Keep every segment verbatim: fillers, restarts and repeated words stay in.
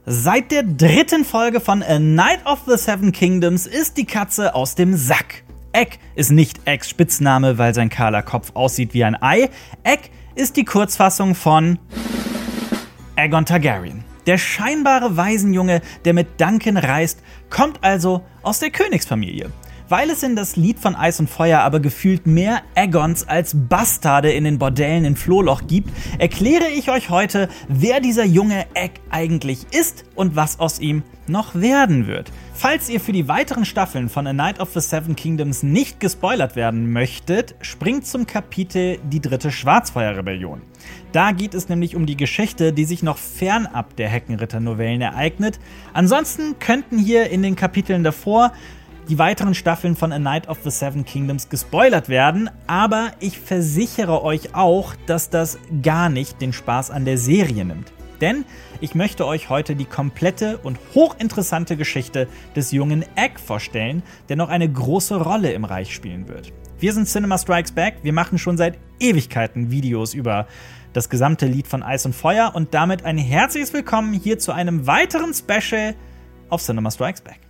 Seit der dritten Folge von A Knight of the Seven Kingdoms ist die Katze aus dem Sack. Egg ist nicht Eggs Spitzname, weil sein kahler Kopf aussieht wie ein Ei. Egg ist die Kurzfassung von Aegon Targaryen. Der scheinbare Waisenjunge, der mit Duncan reist, kommt also aus der Königsfamilie. Weil es in das Lied von Eis und Feuer aber gefühlt mehr Aegons als Bastarde in den Bordellen in Flohloch gibt, erkläre ich euch heute, wer dieser junge Egg eigentlich ist und was aus ihm noch werden wird. Falls ihr für die weiteren Staffeln von A Knight of the Seven Kingdoms nicht gespoilert werden möchtet, springt zum Kapitel Die dritte Schwarzfeuerrebellion. Da geht es nämlich um die Geschichte, die sich noch fernab der Heckenritter-Novellen ereignet. Ansonsten könnten hier in den Kapiteln davor die weiteren Staffeln von A Knight of the Seven Kingdoms gespoilert werden, aber ich versichere euch auch, dass das gar nicht den Spaß an der Serie nimmt. Denn ich möchte euch heute die komplette und hochinteressante Geschichte des jungen Egg vorstellen, der noch eine große Rolle im Reich spielen wird. Wir sind Cinema Strikes Back, wir machen schon seit Ewigkeiten Videos über das gesamte Lied von Eis und Feuer und damit ein herzliches Willkommen hier zu einem weiteren Special auf Cinema Strikes Back.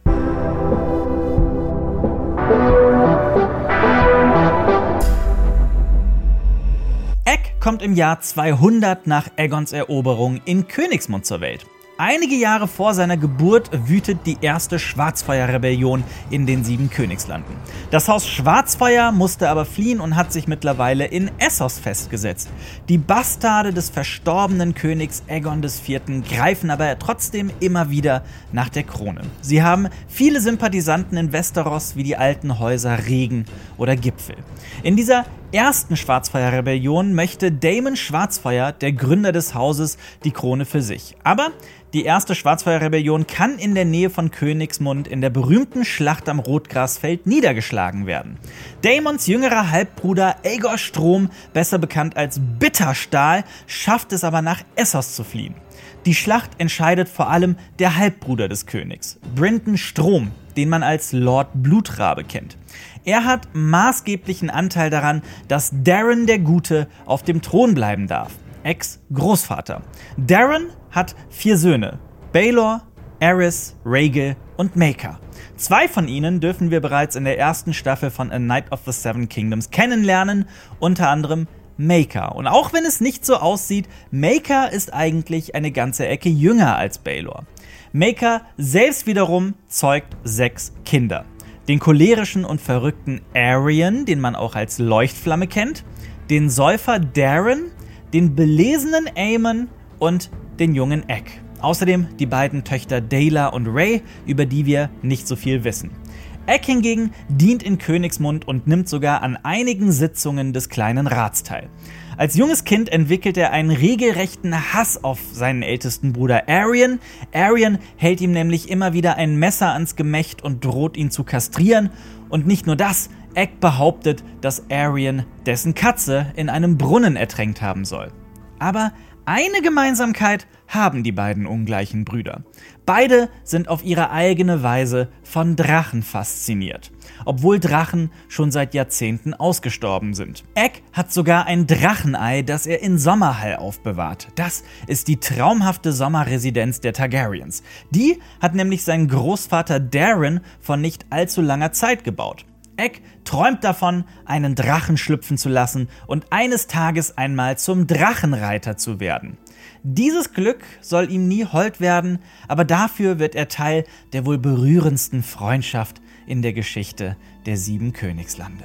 Egg kommt im Jahr zweihundert nach Aegons Eroberung in Königsmund zur Welt. Einige Jahre vor seiner Geburt wütet die erste Schwarzfeuerrebellion in den sieben Königslanden. Das Haus Schwarzfeuer musste aber fliehen und hat sich mittlerweile in Essos festgesetzt. Die Bastarde des verstorbenen Königs Aegon der Vierte greifen aber trotzdem immer wieder nach der Krone. Sie haben viele Sympathisanten in Westeros wie die alten Häuser Regen oder Gipfel. In dieser ersten Schwarzfeuerrebellion möchte Daemon Schwarzfeuer, der Gründer des Hauses, die Krone für sich. Aber die erste Schwarzfeuerrebellion kann in der Nähe von Königsmund in der berühmten Schlacht am Rotgrasfeld niedergeschlagen werden. Daemons jüngerer Halbbruder Aegor Strom, besser bekannt als Bitterstahl, schafft es aber nach Essos zu fliehen. Die Schlacht entscheidet vor allem der Halbbruder des Königs, Brynden Strom, den man als Lord Blutrabe kennt. Er hat maßgeblichen Anteil daran, dass Daeron der Gute auf dem Thron bleiben darf. Ex-Großvater. Daeron hat vier Söhne: Baelor, Aerys, Rhaegel und Maekar. Zwei von ihnen dürfen wir bereits in der ersten Staffel von A Knight of the Seven Kingdoms kennenlernen, unter anderem Maekar. Und auch wenn es nicht so aussieht, Maekar ist eigentlich eine ganze Ecke jünger als Baelor. Maekar selbst wiederum zeugt sechs Kinder. Den cholerischen und verrückten Aerion, den man auch als Leuchtflamme kennt, den Säufer Daeron, den belesenen Aemon und den jungen Egg. Außerdem die beiden Töchter Daela und Rhae, über die wir nicht so viel wissen. Egg hingegen dient in Königsmund und nimmt sogar an einigen Sitzungen des kleinen Rats teil. Als junges Kind entwickelt er einen regelrechten Hass auf seinen ältesten Bruder Aerion. Aerion hält ihm nämlich immer wieder ein Messer ans Gemächt und droht ihn zu kastrieren. Und nicht nur das, Egg behauptet, dass Aerion dessen Katze in einem Brunnen ertränkt haben soll. Aber eine Gemeinsamkeit haben die beiden ungleichen Brüder. Beide sind auf ihre eigene Weise von Drachen fasziniert, obwohl Drachen schon seit Jahrzehnten ausgestorben sind. Egg hat sogar ein Drachenei, das er in Sommerhall aufbewahrt. Das ist die traumhafte Sommerresidenz der Targaryens. Die hat nämlich sein Großvater Daeron vor nicht allzu langer Zeit gebaut. Egg träumt davon, einen Drachen schlüpfen zu lassen und eines Tages einmal zum Drachenreiter zu werden. Dieses Glück soll ihm nie hold werden, aber dafür wird er Teil der wohl berührendsten Freundschaft in der Geschichte der sieben Königslande.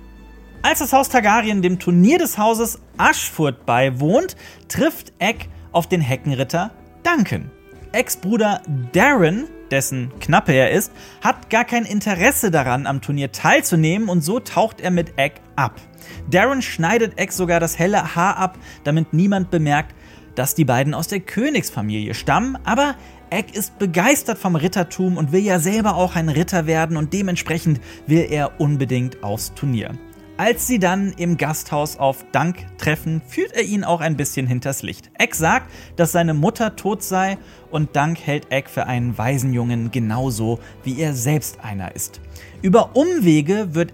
Als das Haus Targaryen dem Turnier des Hauses Ashford beiwohnt, trifft Egg auf den Heckenritter Duncan. Eggs Bruder Daeron, dessen Knappe er ist, hat gar kein Interesse daran, am Turnier teilzunehmen und so taucht er mit Egg ab. Daeron schneidet Egg sogar das helle Haar ab, damit niemand bemerkt, dass die beiden aus der Königsfamilie stammen, aber Egg ist begeistert vom Rittertum und will ja selber auch ein Ritter werden und dementsprechend will er unbedingt aufs Turnier. Als sie dann im Gasthaus auf Dunk treffen, führt er ihn auch ein bisschen hinters Licht. Egg sagt, dass seine Mutter tot sei und Dunk hält Egg für einen Waisenjungen genauso, wie er selbst einer ist. Über Umwege wird Egg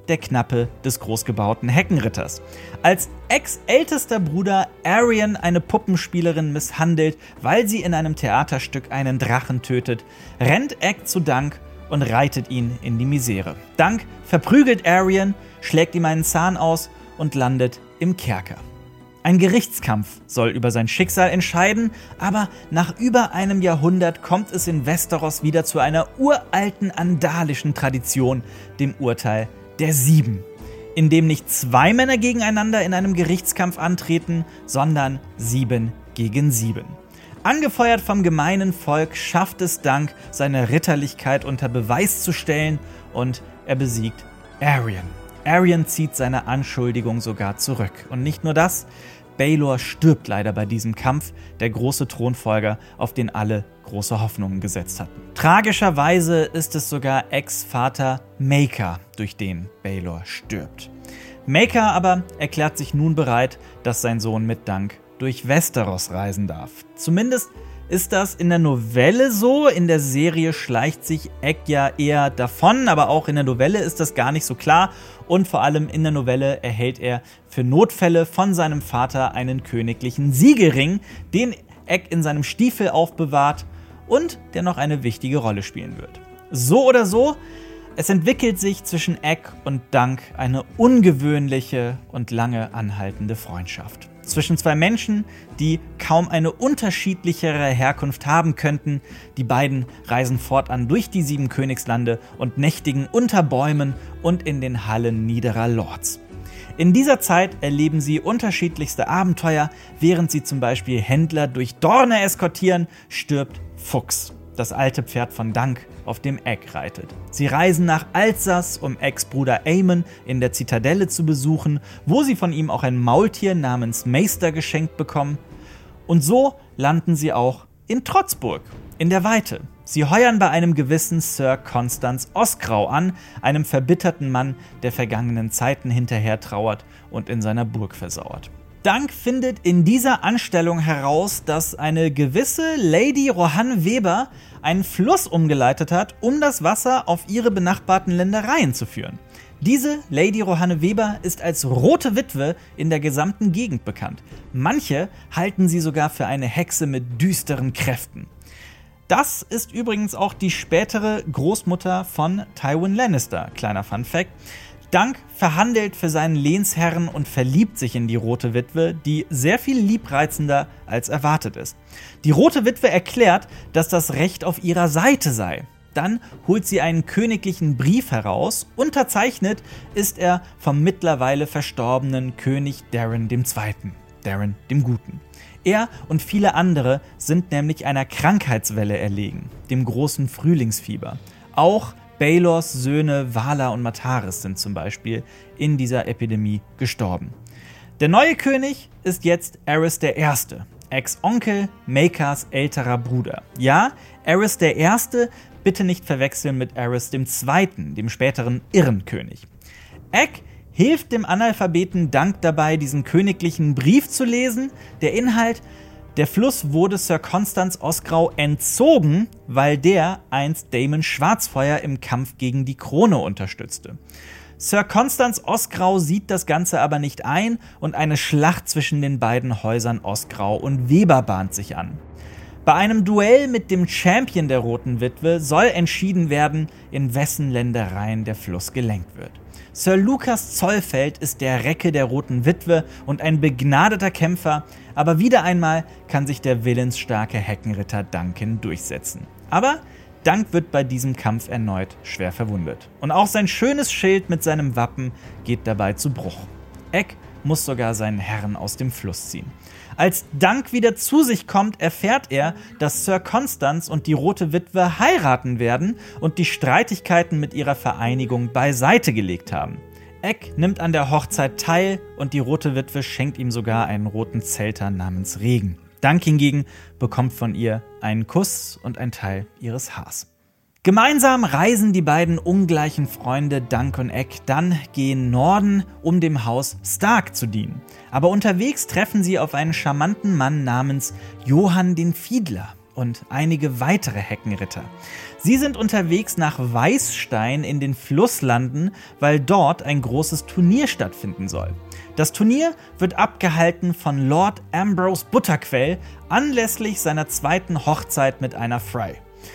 der Knappe des großgebauten Heckenritters. Als Eggs ältester Bruder Arion eine Puppenspielerin misshandelt, weil sie in einem Theaterstück einen Drachen tötet, rennt Egg zu Dunk und reitet ihn in die Misere. Dunk verprügelt Arion, schlägt ihm einen Zahn aus und landet im Kerker. Ein Gerichtskampf soll über sein Schicksal entscheiden, aber nach über einem Jahrhundert kommt es in Westeros wieder zu einer uralten andalischen Tradition, dem Urteil der Sieben, in dem nicht zwei Männer gegeneinander in einem Gerichtskampf antreten, sondern sieben gegen sieben. Angefeuert vom gemeinen Volk schafft es Dunk, seine Ritterlichkeit unter Beweis zu stellen und er besiegt Arion. Arion zieht seine Anschuldigung sogar zurück. Und nicht nur das, Baelor stirbt leider bei diesem Kampf, der große Thronfolger, auf den alle große Hoffnungen gesetzt hatten. Tragischerweise ist es sogar Ex-Vater Maekar, durch den Baelor stirbt. Maekar aber erklärt sich nun bereit, dass sein Sohn mit Dunk durch Westeros reisen darf. Zumindest ist das in der Novelle so. In der Serie schleicht sich Egg ja eher davon, aber auch in der Novelle ist das gar nicht so klar. Und vor allem in der Novelle erhält er für Notfälle von seinem Vater einen königlichen Siegelring, den Egg in seinem Stiefel aufbewahrt und der noch eine wichtige Rolle spielen wird. So oder so, es entwickelt sich zwischen Egg und Dunk eine ungewöhnliche und lange anhaltende Freundschaft. Zwischen zwei Menschen, die kaum eine unterschiedlichere Herkunft haben könnten. Die beiden reisen fortan durch die sieben Königslande und nächtigen unter Bäumen und in den Hallen niederer Lords. In dieser Zeit erleben sie unterschiedlichste Abenteuer. Während sie zum Beispiel Händler durch Dorne eskortieren, stirbt Fuchs, das alte Pferd von Dunk, auf dem Egg reitet. Sie reisen nach Alsace, um Eggs Bruder Aemon in der Zitadelle zu besuchen, wo sie von ihm auch ein Maultier namens Maester geschenkt bekommen. Und so landen sie auch in Trotzburg, in der Weite. Sie heuern bei einem gewissen Sir Constans Osgrau an, einem verbitterten Mann, der vergangenen Zeiten hinterher trauert und in seiner Burg versauert. Dunk findet in dieser Anstellung heraus, dass eine gewisse Lady Rohanne Weber einen Fluss umgeleitet hat, um das Wasser auf ihre benachbarten Ländereien zu führen. Diese Lady Rohanne Weber ist als Rote Witwe in der gesamten Gegend bekannt. Manche halten sie sogar für eine Hexe mit düsteren Kräften. Das ist übrigens auch die spätere Großmutter von Tywin Lannister, kleiner Fun Fact. Dunk verhandelt für seinen Lehnsherren und verliebt sich in die Rote Witwe, die sehr viel liebreizender als erwartet ist. Die Rote Witwe erklärt, dass das Recht auf ihrer Seite sei. Dann holt sie einen königlichen Brief heraus. Unterzeichnet ist er vom mittlerweile verstorbenen König Darren der Zweite., Darren dem Guten. Er und viele andere sind nämlich einer Krankheitswelle erlegen, dem großen Frühlingsfieber. Auch Baelors Söhne Valar und Mataris sind zum Beispiel in dieser Epidemie gestorben. Der neue König ist jetzt Aerys der Erste, Ex-Onkel Maekars älterer Bruder. Ja, Aerys der Erste, bitte nicht verwechseln mit Aerys dem Zweiten, dem späteren Irrenkönig. Egg hilft dem Analphabeten Dunk dabei, diesen königlichen Brief zu lesen. Der Inhalt: Der Fluss wurde Sir Constans Osgrau entzogen, weil der einst Daemon Schwarzfeuer im Kampf gegen die Krone unterstützte. Sir Constans Osgrau sieht das Ganze aber nicht ein und eine Schlacht zwischen den beiden Häusern Osgrau und Weber bahnt sich an. Bei einem Duell mit dem Champion der Roten Witwe soll entschieden werden, in wessen Ländereien der Fluss gelenkt wird. Sir Lucas Zollfeld ist der Recke der Roten Witwe und ein begnadeter Kämpfer, aber wieder einmal kann sich der willensstarke Heckenritter Duncan durchsetzen. Aber Dunk wird bei diesem Kampf erneut schwer verwundet. Und auch sein schönes Schild mit seinem Wappen geht dabei zu Bruch. Egg muss sogar seinen Herrn aus dem Fluss ziehen. Als Dunk wieder zu sich kommt, erfährt er, dass Sir Constans und die Rote Witwe heiraten werden und die Streitigkeiten mit ihrer Vereinigung beiseite gelegt haben. Egg nimmt an der Hochzeit teil und die Rote Witwe schenkt ihm sogar einen roten Zelter namens Regen. Dunk hingegen bekommt von ihr einen Kuss und einen Teil ihres Haars. Gemeinsam reisen die beiden ungleichen Freunde Dunk und Egg dann gen Norden, um dem Haus Stark zu dienen. Aber unterwegs treffen sie auf einen charmanten Mann namens Johann den Fiedler. und einige weitere Heckenritter. Sie sind unterwegs nach Weißstein in den Flusslanden, weil dort ein großes Turnier stattfinden soll. Das Turnier wird abgehalten von Lord Ambrose Butterquell anlässlich seiner zweiten Hochzeit mit einer Frey.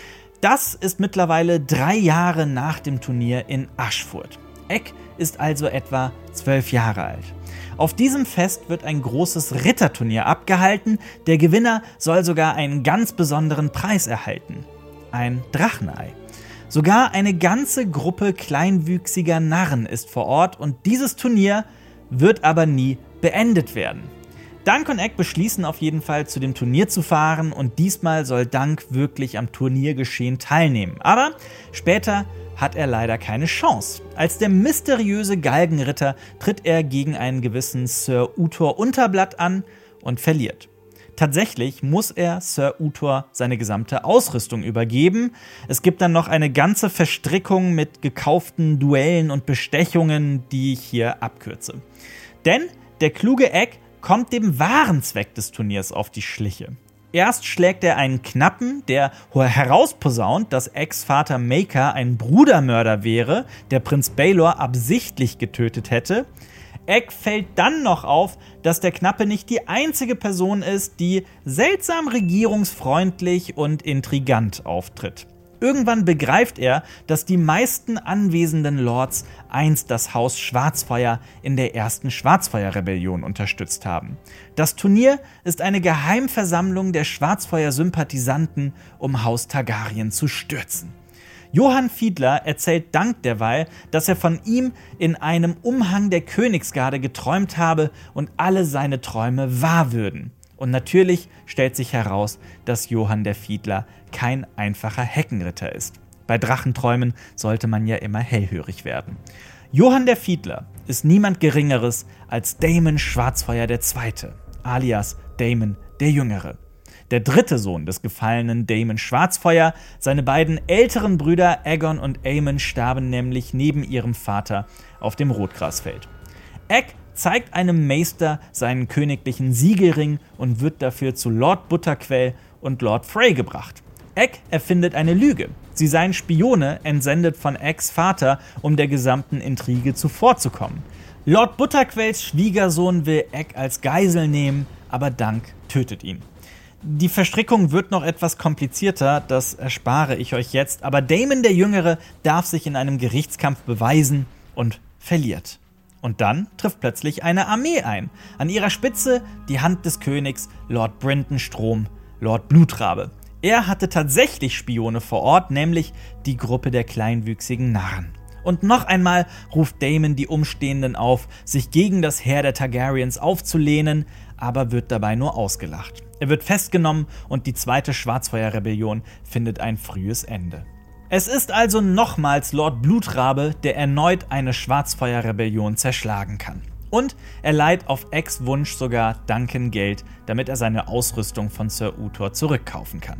Das ist mittlerweile drei Jahre nach dem Turnier in Ashford. Egg ist also etwa zwölf Jahre alt. Auf diesem Fest wird ein großes Ritterturnier abgehalten. Der Gewinner soll sogar einen ganz besonderen Preis erhalten: ein Drachenei. Sogar eine ganze Gruppe kleinwüchsiger Narren ist vor Ort und dieses Turnier wird aber nie beendet werden. Dunk und Egg beschließen auf jeden Fall, zu dem Turnier zu fahren und diesmal soll Dunk wirklich am Turniergeschehen teilnehmen. Aber später hat er leider keine Chance. Als der mysteriöse Galgenritter tritt er gegen einen gewissen Sir Utor Unterblatt an und verliert. Tatsächlich muss er Sir Utor seine gesamte Ausrüstung übergeben. Es gibt dann noch eine ganze Verstrickung mit gekauften Duellen und Bestechungen, die ich hier abkürze. Denn der kluge Egg kommt dem wahren Zweck des Turniers auf die Schliche. Erst schlägt er einen Knappen, der herausposaunt, dass Eggs Vater Maker ein Brudermörder wäre, der Prinz Baelor absichtlich getötet hätte. Egg fällt dann noch auf, dass der Knappe nicht die einzige Person ist, die seltsam regierungsfreundlich und intrigant auftritt. Irgendwann begreift er, dass die meisten anwesenden Lords einst das Haus Schwarzfeuer in der ersten Schwarzfeuer-Rebellion unterstützt haben. Das Turnier ist eine Geheimversammlung der Schwarzfeuer-Sympathisanten, um Haus Targaryen zu stürzen. Johann Fiedler erzählt Dunk derweil, dass er von ihm in einem Umhang der Königsgarde geträumt habe und alle seine Träume wahr würden. Und natürlich stellt sich heraus, dass Johann der Fiedler kein einfacher Heckenritter ist. Bei Drachenträumen sollte man ja immer hellhörig werden. Johann der Fiedler ist niemand Geringeres als Daemon Schwarzfeuer der Zweite, alias Daemon der Jüngere. Der dritte Sohn des gefallenen Daemon Schwarzfeuer. Seine beiden älteren Brüder Aegon und Aemon starben nämlich neben ihrem Vater auf dem Rotgrasfeld. Egg zeigt einem Maester seinen königlichen Siegelring und wird dafür zu Lord Butterquell und Lord Frey gebracht. Egg erfindet eine Lüge. Sie seien Spione, entsendet von Eggs Vater, um der gesamten Intrige zuvorzukommen. Lord Butterquells Schwiegersohn will Egg als Geisel nehmen, aber Dunk tötet ihn. Die Verstrickung wird noch etwas komplizierter, das erspare ich euch jetzt, aber Daemon der Jüngere darf sich in einem Gerichtskampf beweisen und verliert. Und dann trifft plötzlich eine Armee ein. An ihrer Spitze die Hand des Königs, Lord Brynden Strom, Lord Blutrabe. Er hatte tatsächlich Spione vor Ort, nämlich die Gruppe der kleinwüchsigen Narren. Und noch einmal ruft Daemon die Umstehenden auf, sich gegen das Heer der Targaryens aufzulehnen, aber wird dabei nur ausgelacht. Er wird festgenommen und die zweite Schwarzfeuer-Rebellion findet ein frühes Ende. Es ist also nochmals Lord Blutrabe, der erneut eine Schwarzfeuer-Rebellion zerschlagen kann. Und er leiht auf Eggs Wunsch sogar Duncan Geld, damit er seine Ausrüstung von Sir Utor zurückkaufen kann.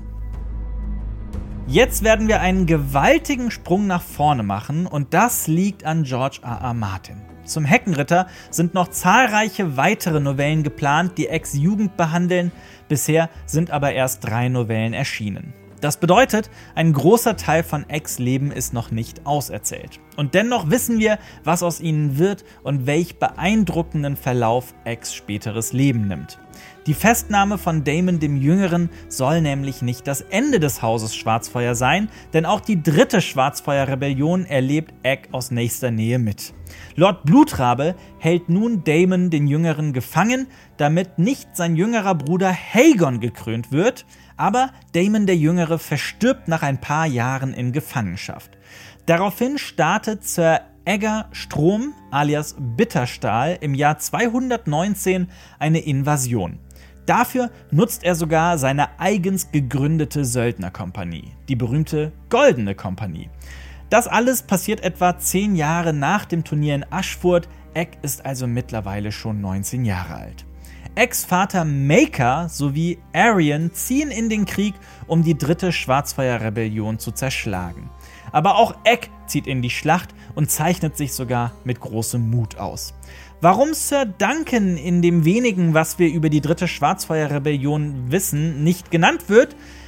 Jetzt werden wir einen gewaltigen Sprung nach vorne machen und das liegt an George R. R. Martin. Zum Heckenritter sind noch zahlreiche weitere Novellen geplant, die Eggs Jugend behandeln. Bisher sind aber erst drei Novellen erschienen. Das bedeutet, ein großer Teil von Eggs Leben ist noch nicht auserzählt. Und dennoch wissen wir, was aus ihnen wird und welch beeindruckenden Verlauf Eggs späteres Leben nimmt. Die Festnahme von Daemon dem Jüngeren soll nämlich nicht das Ende des Hauses Schwarzfeuer sein, denn auch die dritte Schwarzfeuer-Rebellion erlebt Egg aus nächster Nähe mit. Lord Blutrabe hält nun Daemon den Jüngeren gefangen, damit nicht sein jüngerer Bruder Haegon gekrönt wird, aber Daemon der Jüngere verstirbt nach ein paar Jahren in Gefangenschaft. Daraufhin startet Sir Egger Strom alias Bitterstahl im Jahr zweihundertneunzehn eine Invasion. Dafür nutzt er sogar seine eigens gegründete Söldnerkompanie, die berühmte Goldene Kompanie. Das alles passiert etwa zehn Jahre nach dem Turnier in Ashford. Egg ist also mittlerweile schon neunzehn Jahre alt. Eggs Vater Maker sowie Aerion ziehen in den Krieg, um die dritte Schwarzfeuer-Rebellion zu zerschlagen. Aber auch Egg zieht in die Schlacht und zeichnet sich sogar mit großem Mut aus. Warum Sir Duncan in dem wenigen, was wir über die dritte Schwarzfeuer-Rebellion wissen, nicht genannt wird,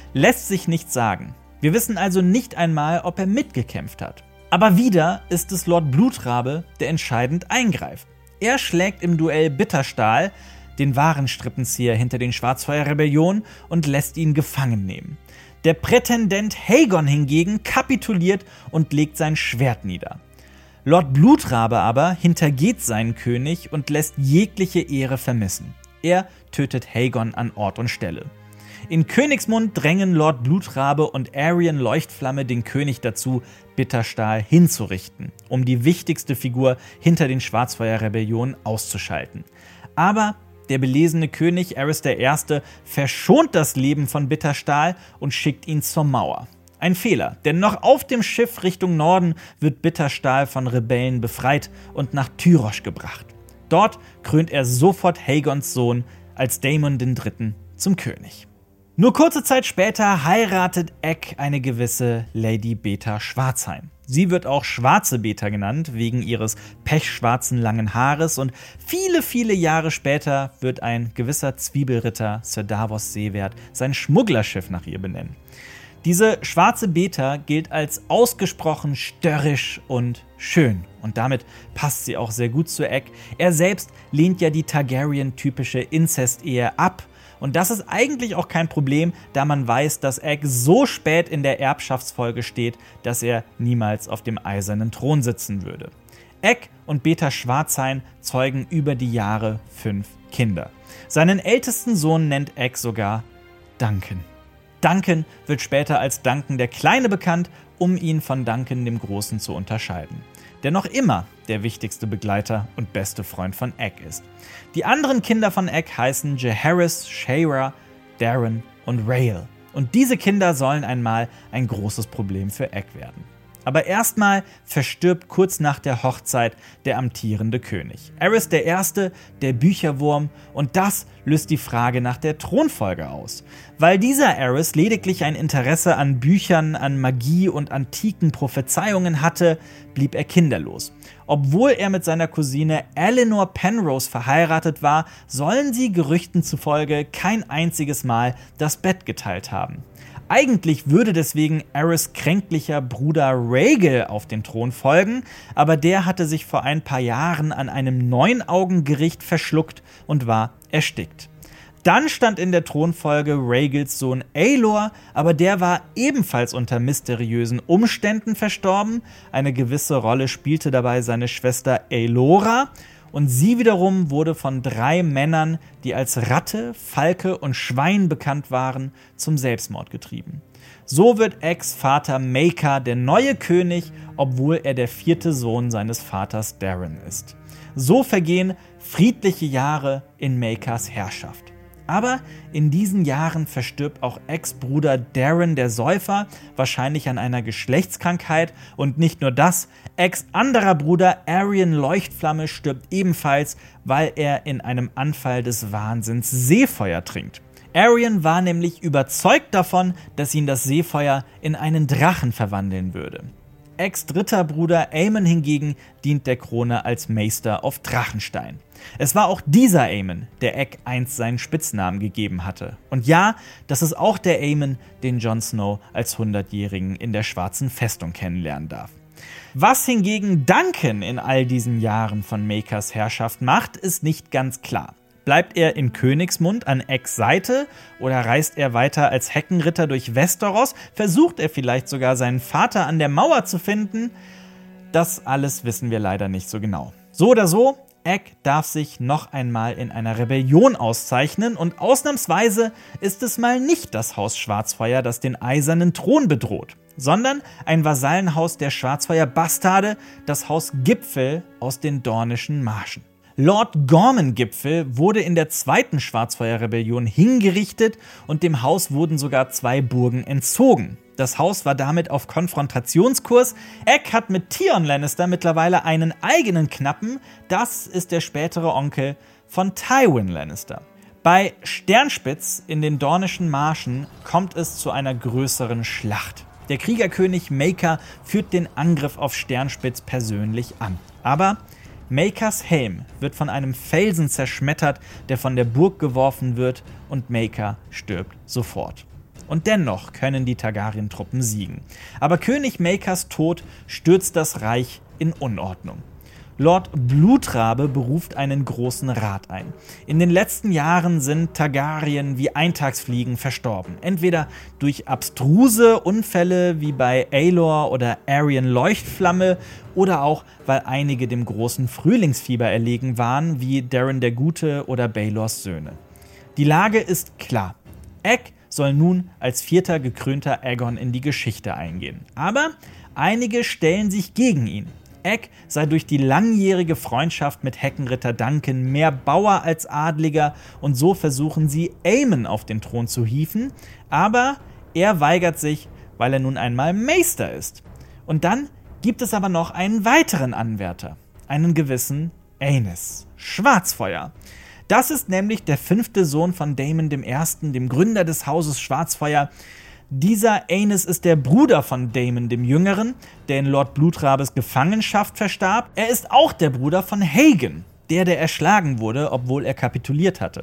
lässt sich nicht sagen. Wir wissen also nicht einmal, ob er mitgekämpft hat. Aber wieder ist es Lord Blutrabe, der entscheidend eingreift. Er schlägt im Duell Bitterstahl, den wahren Strippenzieher hinter den Schwarzfeuer-Rebellionen, und lässt ihn gefangen nehmen. Der Prätendent Haegon hingegen kapituliert und legt sein Schwert nieder. Lord Blutrabe aber hintergeht seinen König und lässt jegliche Ehre vermissen. Er tötet Haegon an Ort und Stelle. In Königsmund drängen Lord Blutrabe und Aerion Leuchtflamme den König dazu, Bitterstahl hinzurichten, um die wichtigste Figur hinter den Schwarzfeuer-Rebellionen auszuschalten. Aber der belesene König Aerys der Erste verschont das Leben von Bitterstahl und schickt ihn zur Mauer. Ein Fehler, denn noch auf dem Schiff Richtung Norden wird Bitterstahl von Rebellen befreit und nach Tyrosh gebracht. Dort krönt er sofort Haegons Sohn als Daemon der Dritte zum König. Nur kurze Zeit später heiratet Egg eine gewisse Lady Beta Schwarzheim. Sie wird auch Schwarze Beta genannt, wegen ihres pechschwarzen langen Haares, und viele, viele Jahre später wird ein gewisser Zwiebelritter, Sir Davos Seewert, sein Schmugglerschiff nach ihr benennen. Diese Schwarze Beta gilt als ausgesprochen störrisch und schön, und damit passt sie auch sehr gut zu Egg. Er selbst lehnt ja die Targaryen-typische Inzestehe ab. Und das ist eigentlich auch kein Problem, da man weiß, dass Egg so spät in der Erbschaftsfolge steht, dass er niemals auf dem eisernen Thron sitzen würde. Egg und Beta Schwarzheim zeugen über die Jahre fünf Kinder. Seinen ältesten Sohn nennt Egg sogar Duncan. Duncan wird später als Duncan der Kleine bekannt, um ihn von Duncan dem Großen zu unterscheiden, der noch immer der wichtigste Begleiter und beste Freund von Egg ist. Die anderen Kinder von Egg heißen Jaehaerys, Shaera, Darren und Rhael. Und diese Kinder sollen einmal ein großes Problem für Egg werden. Aber erstmal verstirbt kurz nach der Hochzeit der amtierende König. Aerys der Erste, der Bücherwurm, und das löst die Frage nach der Thronfolge aus. Weil dieser Aerys lediglich ein Interesse an Büchern, an Magie und antiken Prophezeiungen hatte, blieb er kinderlos. Obwohl er mit seiner Cousine Eleanor Penrose verheiratet war, sollen sie Gerüchten zufolge kein einziges Mal das Bett geteilt haben. Eigentlich würde deswegen Aerys kränklicher Bruder Rhaegal auf den Thron folgen, aber der hatte sich vor ein paar Jahren an einem Neunaugengericht verschluckt und war erstickt. Dann stand in der Thronfolge Rhaegals Sohn Aelor, aber der war ebenfalls unter mysteriösen Umständen verstorben. Eine gewisse Rolle spielte dabei seine Schwester Aelora, und sie wiederum wurde von drei Männern, die als Ratte, Falke und Schwein bekannt waren, zum Selbstmord getrieben. So wird Eggs Vater Maekar der neue König, obwohl er der vierte Sohn seines Vaters Darren ist. So vergehen friedliche Jahre in Maekars Herrschaft. Aber in diesen Jahren verstirbt auch Eggs Bruder Darren der Säufer, wahrscheinlich an einer Geschlechtskrankheit. Und nicht nur das, Eggs anderer Bruder Aerion Leuchtflamme stirbt ebenfalls, weil er in einem Anfall des Wahnsinns Seefeuer trinkt. Aerion war nämlich überzeugt davon, dass ihn das Seefeuer in einen Drachen verwandeln würde. Eggs dritter Bruder Aemon hingegen dient der Krone als Maester of Drachenstein. Es war auch dieser Aemon, der Egg einst seinen Spitznamen gegeben hatte. Und ja, das ist auch der Aemon, den Jon Snow als hundertjährigen in der Schwarzen Festung kennenlernen darf. Was hingegen Duncan in all diesen Jahren von Maekars Herrschaft macht, ist nicht ganz klar. Bleibt er in Königsmund an Eggs Seite oder reist er weiter als Heckenritter durch Westeros? Versucht er vielleicht sogar seinen Vater an der Mauer zu finden? Das alles wissen wir leider nicht so genau. So oder so, Egg darf sich noch einmal in einer Rebellion auszeichnen, und ausnahmsweise ist es mal nicht das Haus Schwarzfeuer, das den eisernen Thron bedroht, sondern ein Vasallenhaus der Schwarzfeuer-Bastarde, das Haus Gipfel aus den Dornischen Marschen. Lord Gorman-Gipfel wurde in der zweiten Schwarzfeuer-Rebellion hingerichtet und dem Haus wurden sogar zwei Burgen entzogen. Das Haus war damit auf Konfrontationskurs. Egg hat mit Tyrion Lannister mittlerweile einen eigenen Knappen. Das ist der spätere Onkel von Tywin Lannister. Bei Sternspitz in den Dornischen Marschen kommt es zu einer größeren Schlacht. Der Kriegerkönig Maekar führt den Angriff auf Sternspitz persönlich an. Aber Maekars Helm wird von einem Felsen zerschmettert, der von der Burg geworfen wird, und Maekar stirbt sofort. Und dennoch können die Targaryen-Truppen siegen. Aber König Maekers Tod stürzt das Reich in Unordnung. Lord Blutrabe beruft einen großen Rat ein. In den letzten Jahren sind Targaryen wie Eintagsfliegen verstorben. Entweder durch abstruse Unfälle wie bei Aelor oder Arryn Leuchtflamme oder auch, weil einige dem großen Frühlingsfieber erlegen waren, wie Daeron der Gute oder Baelors Söhne. Die Lage ist klar. Egg soll nun als vierter gekrönter Aegon in die Geschichte eingehen. Aber einige stellen sich gegen ihn. Egg sei durch die langjährige Freundschaft mit Heckenritter Duncan mehr Bauer als Adliger und so versuchen sie, Aemon auf den Thron zu hieven, aber er weigert sich, weil er nun einmal Maester ist. Und dann gibt es aber noch einen weiteren Anwärter, einen gewissen Aenys Schwarzfeuer. Das ist nämlich der fünfte Sohn von Daemon der Erste., dem Gründer des Hauses Schwarzfeuer. Dieser Aenys ist der Bruder von Daemon dem Jüngeren, der in Lord Blutrabes Gefangenschaft verstarb. Er ist auch der Bruder von Hagen, der, der erschlagen wurde, obwohl er kapituliert hatte.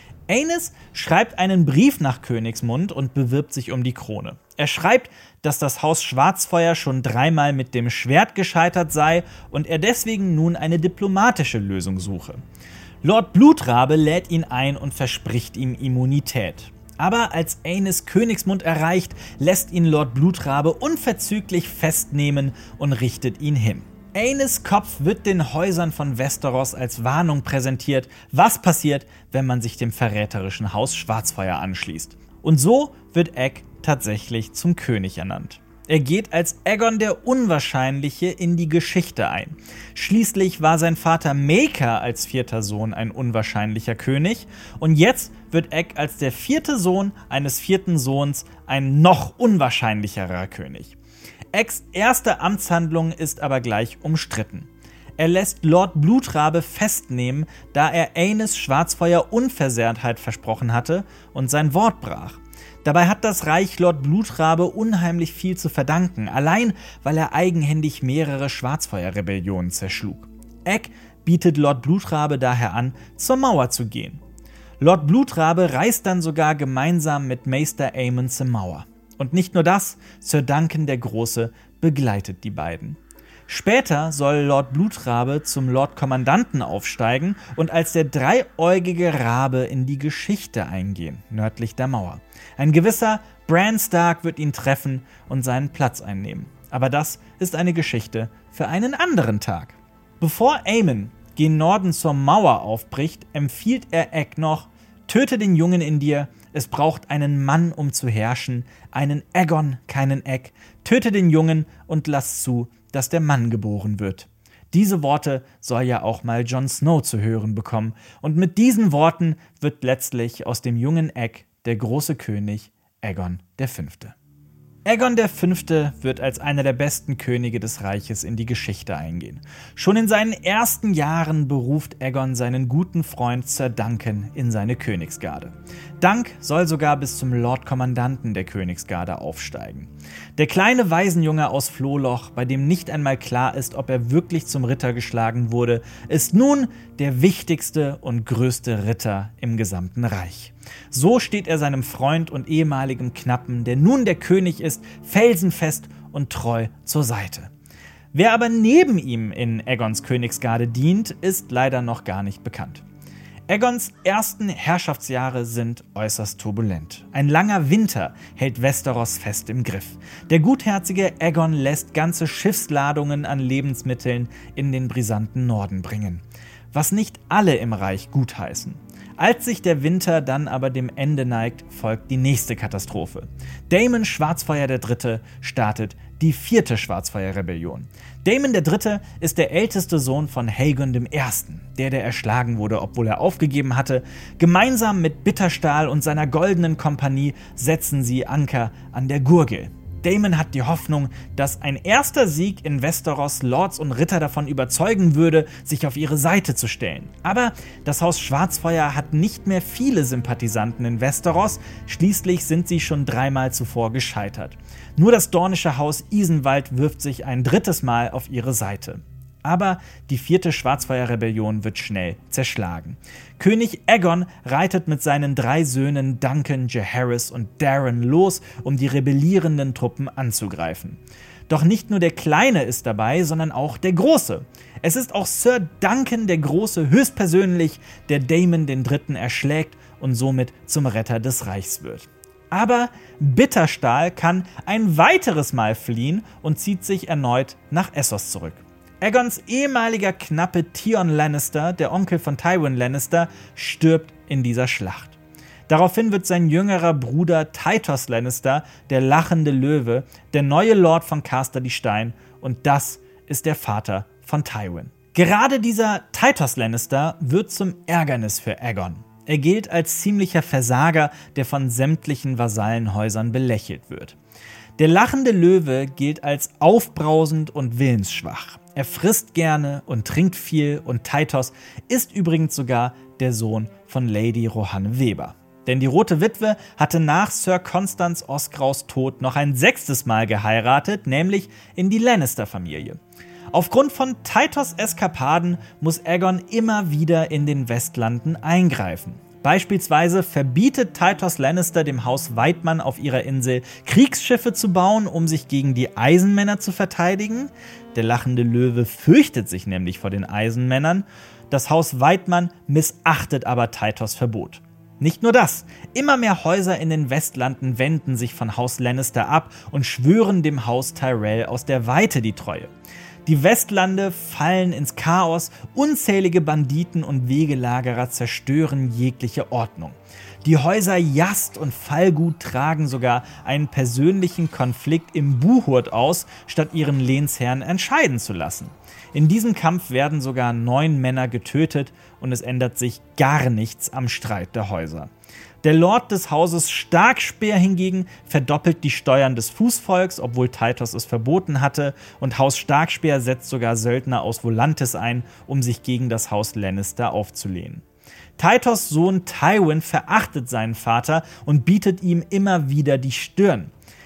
Aenys schreibt einen Brief nach Königsmund und bewirbt sich um die Krone. Er schreibt, dass das Haus Schwarzfeuer schon dreimal mit dem Schwert gescheitert sei und er deswegen nun eine diplomatische Lösung suche. Lord Blutrabe lädt ihn ein und verspricht ihm Immunität. Aber als Aenys Königsmund erreicht, lässt ihn Lord Blutrabe unverzüglich festnehmen und richtet ihn hin. Aenys Kopf wird den Häusern von Westeros als Warnung präsentiert, was passiert, wenn man sich dem verräterischen Haus Schwarzfeuer anschließt. Und so wird Egg tatsächlich zum König ernannt. Er geht als Aegon der Unwahrscheinliche in die Geschichte ein. Schließlich war sein Vater Maekar als vierter Sohn ein unwahrscheinlicher König und jetzt wird Egg als der vierte Sohn eines vierten Sohns ein noch unwahrscheinlicherer König. Eggs erste Amtshandlung ist aber gleich umstritten. Er lässt Lord Blutrabe festnehmen, da er Aenys Schwarzfeuer Unversehrtheit versprochen hatte und sein Wort brach. Dabei hat das Reich Lord Blutrabe unheimlich viel zu verdanken, allein weil er eigenhändig mehrere Schwarzfeuerrebellionen zerschlug. Egg bietet Lord Blutrabe daher an, zur Mauer zu gehen. Lord Blutrabe reist dann sogar gemeinsam mit Maester Aemon zur Mauer. Und nicht nur das, Sir Duncan der Große begleitet die beiden. Später soll Lord Blutrabe zum Lord Kommandanten aufsteigen und als der dreieugige Rabe in die Geschichte eingehen, nördlich der Mauer. Ein gewisser Bran Stark wird ihn treffen und seinen Platz einnehmen. Aber das ist eine Geschichte für einen anderen Tag. Bevor Aemon gen Norden zur Mauer aufbricht, empfiehlt er Egg noch: Töte den Jungen in dir, es braucht einen Mann, um zu herrschen, einen Aegon, keinen Egg. Töte den Jungen und lass zu, dass der Mann geboren wird. Diese Worte soll ja auch mal Jon Snow zu hören bekommen. Und mit diesen Worten wird letztlich aus dem jungen Egg der große König Aegon der Fünfte. Aegon der Fünfte wird als einer der besten Könige des Reiches in die Geschichte eingehen. Schon in seinen ersten Jahren beruft Aegon seinen guten Freund Sir Duncan in seine Königsgarde. Dunk soll sogar bis zum Lord-Kommandanten der Königsgarde aufsteigen. Der kleine Waisenjunge aus Flohloch, bei dem nicht einmal klar ist, ob er wirklich zum Ritter geschlagen wurde, ist nun der wichtigste und größte Ritter im gesamten Reich. So steht er seinem Freund und ehemaligem Knappen, der nun der König ist, felsenfest und treu zur Seite. Wer aber neben ihm in Aegons Königsgarde dient, ist leider noch gar nicht bekannt. Aegons ersten Herrschaftsjahre sind äußerst turbulent. Ein langer Winter hält Westeros fest im Griff. Der gutherzige Aegon lässt ganze Schiffsladungen an Lebensmitteln in den brisanten Norden bringen, was nicht alle im Reich gutheißen. Als sich der Winter dann aber dem Ende neigt, folgt die nächste Katastrophe. Daemon Schwarzfeuer der Dritte startet die vierte Schwarzfeuerrebellion. Daemon der Dritte ist der älteste Sohn von Hagon dem Ersten, der, der erschlagen wurde, obwohl er aufgegeben hatte. Gemeinsam mit Bitterstahl und seiner goldenen Kompanie setzen sie Anker an der Gurgel. Daemon hat die Hoffnung, dass ein erster Sieg in Westeros Lords und Ritter davon überzeugen würde, sich auf ihre Seite zu stellen. Aber das Haus Schwarzfeuer hat nicht mehr viele Sympathisanten in Westeros, schließlich sind sie schon dreimal zuvor gescheitert. Nur das dornische Haus Isenwald wirft sich ein drittes Mal auf ihre Seite. Aber die vierte Schwarzfeuerrebellion wird schnell zerschlagen. König Aegon reitet mit seinen drei Söhnen Duncan, Jaehaerys und Daeron los, um die rebellierenden Truppen anzugreifen. Doch nicht nur der Kleine ist dabei, sondern auch der Große. Es ist auch Sir Duncan der Große höchstpersönlich, der Daemon den Dritten erschlägt und somit zum Retter des Reichs wird. Aber Bitterstahl kann ein weiteres Mal fliehen und zieht sich erneut nach Essos zurück. Aegons ehemaliger Knappe Theon Lannister, der Onkel von Tywin Lannister, stirbt in dieser Schlacht. Daraufhin wird sein jüngerer Bruder Tytos Lannister, der lachende Löwe, der neue Lord von Casterly Stein, und das ist der Vater von Tywin. Gerade dieser Tytos Lannister wird zum Ärgernis für Aegon. Er gilt als ziemlicher Versager, der von sämtlichen Vasallenhäusern belächelt wird. Der lachende Löwe gilt als aufbrausend und willensschwach. Er frisst gerne und trinkt viel und Tytos ist übrigens sogar der Sohn von Lady Rohanne Weber. Denn die Rote Witwe hatte nach Sir Constans Osgraus Tod noch ein sechstes Mal geheiratet, nämlich in die Lannister-Familie. Aufgrund von Tytos Eskapaden muss Aegon immer wieder in den Westlanden eingreifen. Beispielsweise verbietet Tytos Lannister dem Haus Weidmann auf ihrer Insel Kriegsschiffe zu bauen, um sich gegen die Eisenmänner zu verteidigen. Der lachende Löwe fürchtet sich nämlich vor den Eisenmännern. Das Haus Weidmann missachtet aber Tytos Verbot. Nicht nur das, immer mehr Häuser in den Westlanden wenden sich von Haus Lannister ab und schwören dem Haus Tyrell aus der Weite die Treue. Die Westlande fallen ins Chaos, unzählige Banditen und Wegelagerer zerstören jegliche Ordnung. Die Häuser Yast und Falgut tragen sogar einen persönlichen Konflikt im Buhurt aus, statt ihren Lehnsherren entscheiden zu lassen. In diesem Kampf werden sogar neun Männer getötet und es ändert sich gar nichts am Streit der Häuser. Der Lord des Hauses Starkspeer hingegen verdoppelt die Steuern des Fußvolks, obwohl Tytos es verboten hatte, und Haus Starkspeer setzt sogar Söldner aus Volantis ein, um sich gegen das Haus Lannister aufzulehnen. Tytos Sohn Tywin verachtet seinen Vater und bietet ihm immer wieder die Stirn.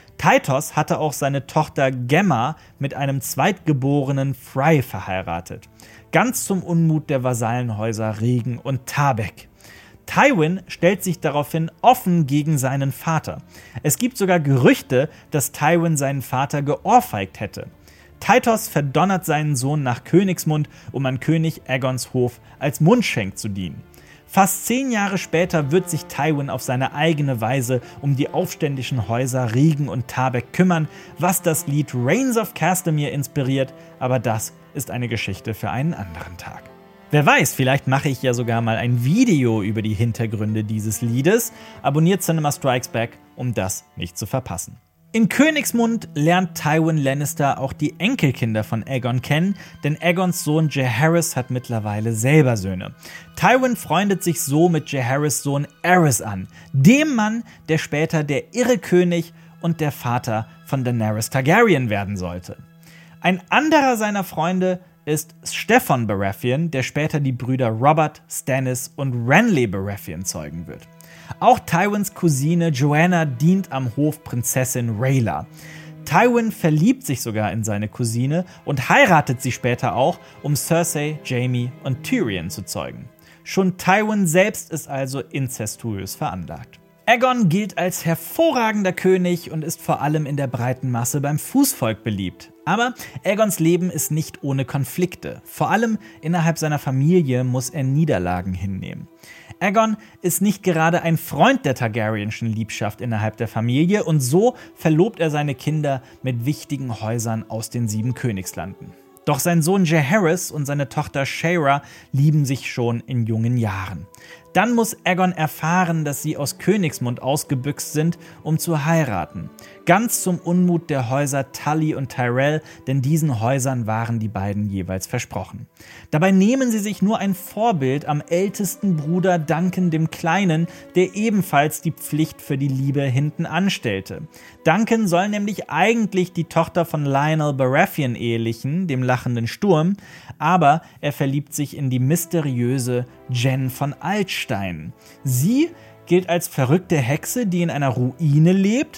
Tytos hatte auch seine Tochter Gemma mit einem zweitgeborenen Frey verheiratet. Ganz zum Unmut der Vasallenhäuser Regen und Tarbeck. Tywin stellt sich daraufhin offen gegen seinen Vater. Es gibt sogar Gerüchte, dass Tywin seinen Vater geohrfeigt hätte. Tytos verdonnert seinen Sohn nach Königsmund, um an König Aegons Hof als Mundschenk zu dienen. Fast zehn Jahre später wird sich Tywin auf seine eigene Weise um die aufständischen Häuser Regen und Tarbeck kümmern, was das Lied Rains of Castamere inspiriert, aber das ist eine Geschichte für einen anderen Tag. Wer weiß, vielleicht mache ich ja sogar mal ein Video über die Hintergründe dieses Liedes. Abonniert Cinema Strikes Back, um das nicht zu verpassen. In Königsmund lernt Tywin Lannister auch die Enkelkinder von Aegon kennen, denn Aegons Sohn Jaehaerys hat mittlerweile selber Söhne. Tywin freundet sich so mit Jaehaerys Sohn Aerys an, dem Mann, der später der irre König und der Vater von Daenerys Targaryen werden sollte. Ein anderer seiner Freunde ist Steffon Baratheon, der später die Brüder Robert, Stannis und Renly Baratheon zeugen wird. Auch Tywins Cousine Joanna dient am Hof Prinzessin Rhaella. Tywin verliebt sich sogar in seine Cousine und heiratet sie später auch, um Cersei, Jaime und Tyrion zu zeugen. Schon Tywin selbst ist also inzestuös veranlagt. Aegon gilt als hervorragender König und ist vor allem in der breiten Masse beim Fußvolk beliebt. Aber Aegons Leben ist nicht ohne Konflikte. Vor allem innerhalb seiner Familie muss er Niederlagen hinnehmen. Aegon ist nicht gerade ein Freund der Targaryenschen Liebschaft innerhalb der Familie und so verlobt er seine Kinder mit wichtigen Häusern aus den sieben Königslanden. Doch sein Sohn Jaehaerys und seine Tochter Shaera lieben sich schon in jungen Jahren. Dann muss Aegon erfahren, dass sie aus Königsmund ausgebüxt sind, um zu heiraten. Ganz zum Unmut der Häuser Tully und Tyrell, denn diesen Häusern waren die beiden jeweils versprochen. Dabei nehmen sie sich nur ein Vorbild am ältesten Bruder Duncan dem Kleinen, der ebenfalls die Pflicht für die Liebe hinten anstellte. Duncan soll nämlich eigentlich die Tochter von Lionel Baratheon ehelichen, dem lachenden Sturm, aber er verliebt sich in die mysteriöse Jen von Altstein. Sie gilt als verrückte Hexe, die in einer Ruine lebt.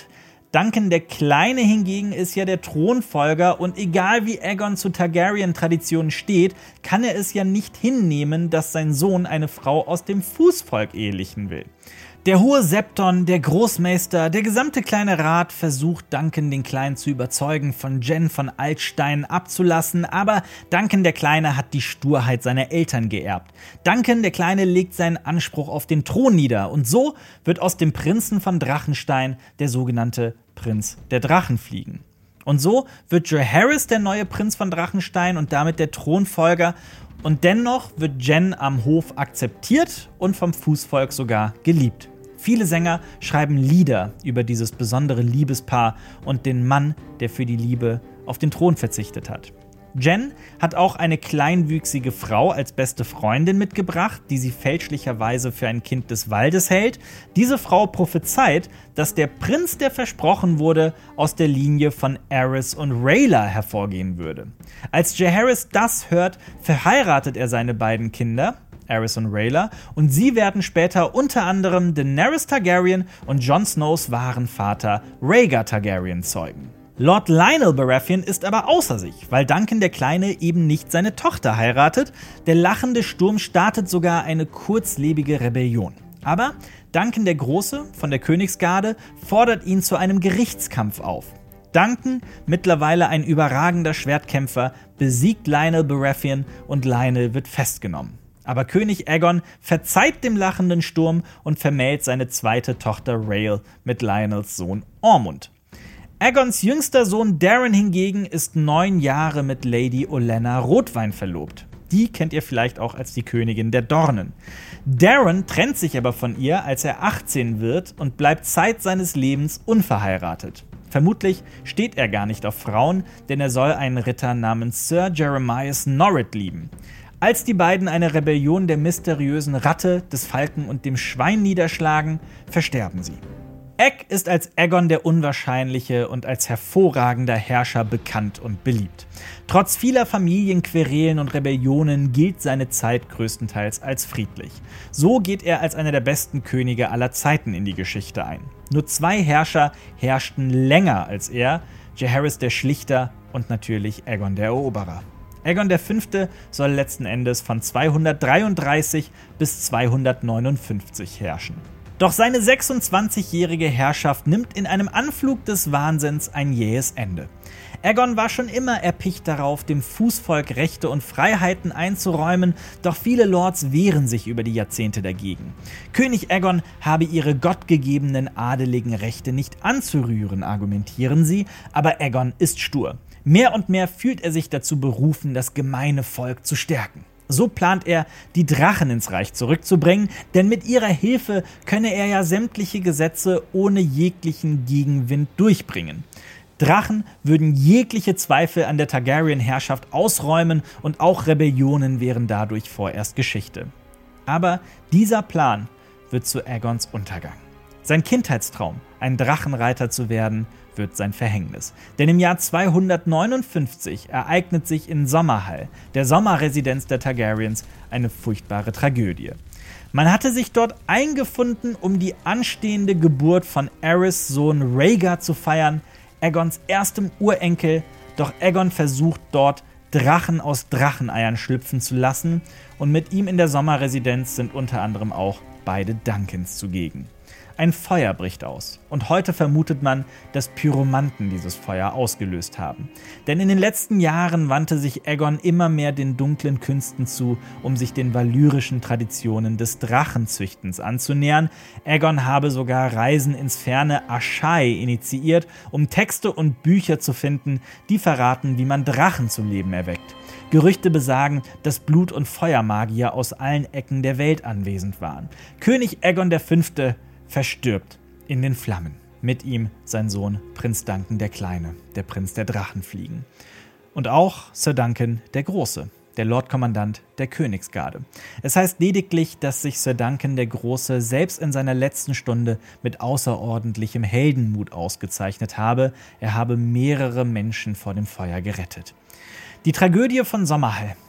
Duncan der Kleine hingegen ist ja der Thronfolger und egal wie Aegon zu Targaryen-Traditionen steht, kann er es ja nicht hinnehmen, dass sein Sohn eine Frau aus dem Fußvolk ehelichen will. Der hohe Septon, der Großmeister, der gesamte kleine Rat versucht Duncan den Kleinen zu überzeugen, von Jen von Altstein abzulassen, aber Duncan der Kleine hat die Sturheit seiner Eltern geerbt. Duncan der Kleine legt seinen Anspruch auf den Thron nieder und so wird aus dem Prinzen von Drachenstein der sogenannte Prinz der Drachenfliegen. Und so wird Jaehaerys der neue Prinz von Drachenstein und damit der Thronfolger. Und dennoch wird Jen am Hof akzeptiert und vom Fußvolk sogar geliebt. Viele Sänger schreiben Lieder über dieses besondere Liebespaar und den Mann, der für die Liebe auf den Thron verzichtet hat. Jen hat auch eine kleinwüchsige Frau als beste Freundin mitgebracht, die sie fälschlicherweise für ein Kind des Waldes hält. Diese Frau prophezeit, dass der Prinz, der versprochen wurde, aus der Linie von Aerys und Rhaella hervorgehen würde. Als Jaehaerys das hört, verheiratet er seine beiden Kinder, Aerys und Rhaella, und sie werden später unter anderem Daenerys Targaryen und Jon Snows wahren Vater Rhaegar Targaryen zeugen. Lord Lionel Baratheon ist aber außer sich, weil Duncan der Kleine eben nicht seine Tochter heiratet. Der lachende Sturm startet sogar eine kurzlebige Rebellion. Aber Duncan der Große von der Königsgarde fordert ihn zu einem Gerichtskampf auf. Duncan, mittlerweile ein überragender Schwertkämpfer, besiegt Lionel Baratheon und Lionel wird festgenommen. Aber König Aegon verzeiht dem lachenden Sturm und vermählt seine zweite Tochter Rhaelle mit Lionels Sohn Ormund. Aegons jüngster Sohn Daeron hingegen ist neun Jahre mit Lady Olenna Rotwein verlobt. Die kennt ihr vielleicht auch als die Königin der Dornen. Daeron trennt sich aber von ihr, als er achtzehn wird und bleibt Zeit seines Lebens unverheiratet. Vermutlich steht er gar nicht auf Frauen, denn er soll einen Ritter namens Sir Jeremias Norrit lieben. Als die beiden eine Rebellion der mysteriösen Ratte, des Falken und dem Schwein niederschlagen, versterben sie. Egg ist als Aegon der Unwahrscheinliche und als hervorragender Herrscher bekannt und beliebt. Trotz vieler Familienquerelen und Rebellionen gilt seine Zeit größtenteils als friedlich. So geht er als einer der besten Könige aller Zeiten in die Geschichte ein. Nur zwei Herrscher herrschten länger als er, Jaehaerys der Schlichter und natürlich Aegon der Eroberer. Aegon der Fünfte soll letzten Endes von zweihundertdreiunddreißig bis zweihundertneunundfünfzig herrschen. Doch seine sechsundzwanzigjährige Herrschaft nimmt in einem Anflug des Wahnsinns ein jähes Ende. Aegon war schon immer erpicht darauf, dem Fußvolk Rechte und Freiheiten einzuräumen, doch viele Lords wehren sich über die Jahrzehnte dagegen. König Aegon habe ihre gottgegebenen adeligen Rechte nicht anzurühren, argumentieren sie, aber Aegon ist stur. Mehr und mehr fühlt er sich dazu berufen, das gemeine Volk zu stärken. So plant er, die Drachen ins Reich zurückzubringen, denn mit ihrer Hilfe könne er ja sämtliche Gesetze ohne jeglichen Gegenwind durchbringen. Drachen würden jegliche Zweifel an der Targaryen-Herrschaft ausräumen und auch Rebellionen wären dadurch vorerst Geschichte. Aber dieser Plan wird zu Aegons Untergang. Sein Kindheitstraum, ein Drachenreiter zu werden, wird sein Verhängnis. Denn im Jahr zweihundertneunundfünfzig ereignet sich in Sommerhall, der Sommerresidenz der Targaryens, eine furchtbare Tragödie. Man hatte sich dort eingefunden, um die anstehende Geburt von Aerys Sohn Rhaegar zu feiern, Aegons erstem Urenkel, doch Aegon versucht dort, Drachen aus Dracheneiern schlüpfen zu lassen und mit ihm in der Sommerresidenz sind unter anderem auch beide Duncans zugegen. Ein Feuer bricht aus und heute vermutet man, dass Pyromanten dieses Feuer ausgelöst haben. Denn in den letzten Jahren wandte sich Aegon immer mehr den dunklen Künsten zu, um sich den valyrischen Traditionen des Drachenzüchtens anzunähern. Aegon habe sogar Reisen ins ferne Asshai initiiert, um Texte und Bücher zu finden, die verraten, wie man Drachen zum Leben erweckt. Gerüchte besagen, dass Blut- und Feuermagier aus allen Ecken der Welt anwesend waren. König Aegon der Fünfte verstirbt in den Flammen. Mit ihm sein Sohn Prinz Duncan der Kleine, der Prinz der Drachenfliegen. Und auch Sir Duncan der Große, der Lordkommandant der Königsgarde. Es heißt lediglich, dass sich Sir Duncan der Große selbst in seiner letzten Stunde mit außerordentlichem Heldenmut ausgezeichnet habe. Er habe mehrere Menschen vor dem Feuer gerettet. Die Tragödie von Sommerhall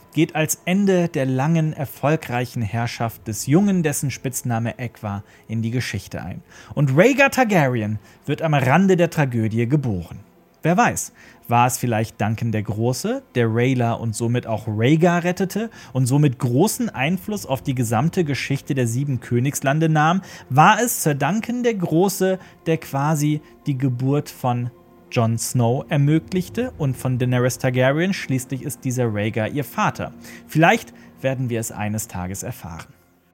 geht als Ende der langen, erfolgreichen Herrschaft des Jungen, dessen Spitzname Egg war, in die Geschichte ein. Und Rhaegar Targaryen wird am Rande der Tragödie geboren. Wer weiß, war es vielleicht Duncan der Große, der Rhaegar und somit auch Rhaegar rettete und somit großen Einfluss auf die gesamte Geschichte der sieben Königslande nahm? War es Sir Duncan der Große, der quasi die Geburt von Jon Snow ermöglichte und von Daenerys Targaryen? Schließlich ist dieser Rhaegar ihr Vater. Vielleicht werden wir es eines Tages erfahren.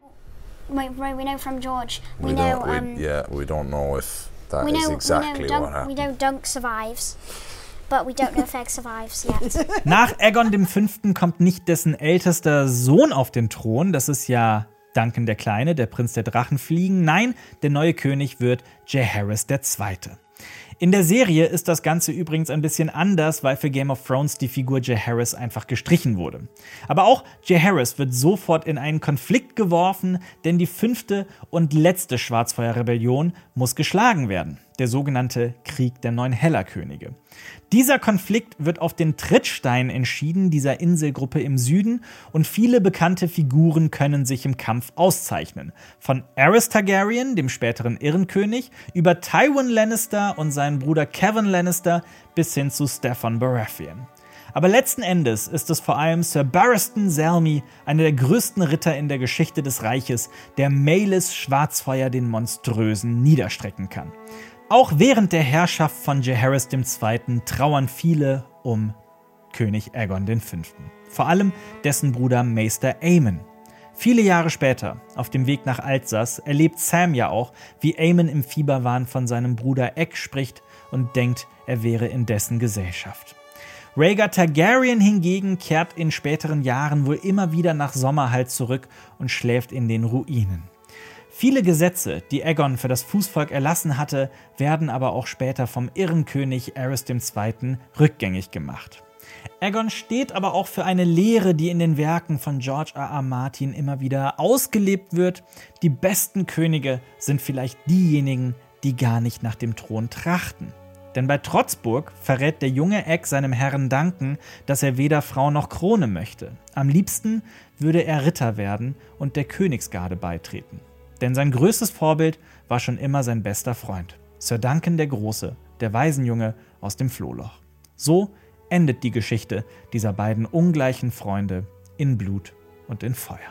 We know from George. We, We know. don't. We, Um, yeah, we don't know if that we is know. exactly we know what Dunk, we happened. know Dunk survives, but we don't know if Egg survives yet. Nach Aegon dem Fünften kommt nicht dessen ältester Sohn auf den Thron, das ist ja Duncan der Kleine, der Prinz der Drachenfliegen. Nein, der neue König wird Jaehaerys der Zweite. In der Serie ist das Ganze übrigens ein bisschen anders, weil für Game of Thrones die Figur Jaehaerys einfach gestrichen wurde. Aber auch Jaehaerys wird sofort in einen Konflikt geworfen, denn die fünfte und letzte Schwarzfeuer-Rebellion muss geschlagen werden. Der sogenannte Krieg der neun Hellerkönige. Dieser Konflikt wird auf den Trittstein entschieden, dieser Inselgruppe im Süden, und viele bekannte Figuren können sich im Kampf auszeichnen. Von Aerys Targaryen, dem späteren Irrenkönig, über Tywin Lannister und seinen Bruder Kevan Lannister bis hin zu Steffon Baratheon. Aber letzten Endes ist es vor allem Sir Barristan Selmy, einer der größten Ritter in der Geschichte des Reiches, der Meleys Schwarzfeuer den Monströsen niederstrecken kann. Auch während der Herrschaft von Jaehaerys der Zweite trauern viele um König Aegon der Fünfte. Vor allem dessen Bruder Maester Aemon. Viele Jahre später, auf dem Weg nach Alsace, erlebt Sam ja auch, wie Aemon im Fieberwahn von seinem Bruder Egg spricht und denkt, er wäre in dessen Gesellschaft. Rhaegar Targaryen hingegen kehrt in späteren Jahren wohl immer wieder nach Sommerhalt zurück und schläft in den Ruinen. Viele Gesetze, die Aegon für das Fußvolk erlassen hatte, werden aber auch später vom Irrenkönig Aerys der Zweite rückgängig gemacht. Aegon steht aber auch für eine Lehre, die in den Werken von George R. R. Martin immer wieder ausgelebt wird. Die besten Könige sind vielleicht diejenigen, die gar nicht nach dem Thron trachten. Denn bei Trotzburg verrät der junge Egg seinem Herrn Duncan, dass er weder Frau noch Krone möchte. Am liebsten würde er Ritter werden und der Königsgarde beitreten. Denn sein größtes Vorbild war schon immer sein bester Freund, Sir Duncan der Große, der Waisenjunge aus dem Flohloch. So endet die Geschichte dieser beiden ungleichen Freunde in Blut und in Feuer.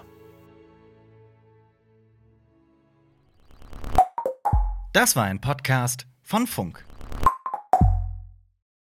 Das war ein Podcast von Funk.